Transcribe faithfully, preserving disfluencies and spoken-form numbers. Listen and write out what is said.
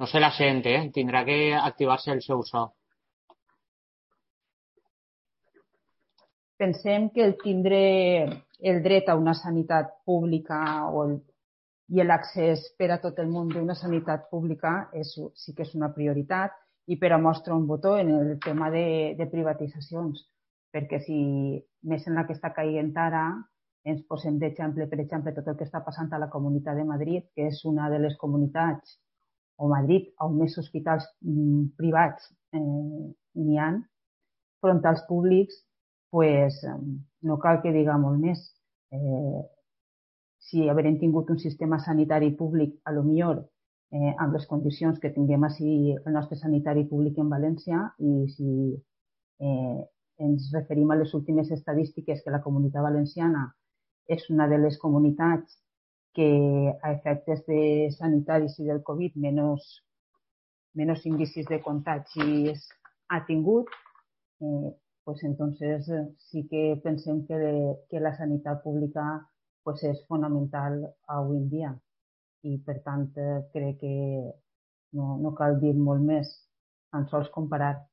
No se la sent, eh? Tindrà que activar-se el seu so. Pensem que el tindre el dret a una sanitat pública o el, i l'accés per a tot el món d'una sanitat pública és, sí que és una prioritat i per a mostra un botó en el tema de, de privatitzacions, perquè si més en la que està caient ara ens posem d'exemple, per exemple, tot el que està passant a la Comunitat de Madrid, que és una de les comunitats, o Madrid, on més hospitals mm, privats eh, n'hi ha, front als públics, pues, no cal que diga molt més. Eh, si haurem tingut un sistema sanitari públic, a lo millor eh, amb les condicions que tinguem així el nostre sanitari públic en València, i si eh, ens referim a les últimes estadístiques que la Comunitat Valenciana és una de les comunitats que a efectes de sanitaris i del Covid menys, menys indicis de contagis ha tingut, eh, pues entonces sí que pensem que, de, que la sanitat pública pues és fonamental avui en dia i per tant crec que no, no cal dir molt més, tan sols comparar.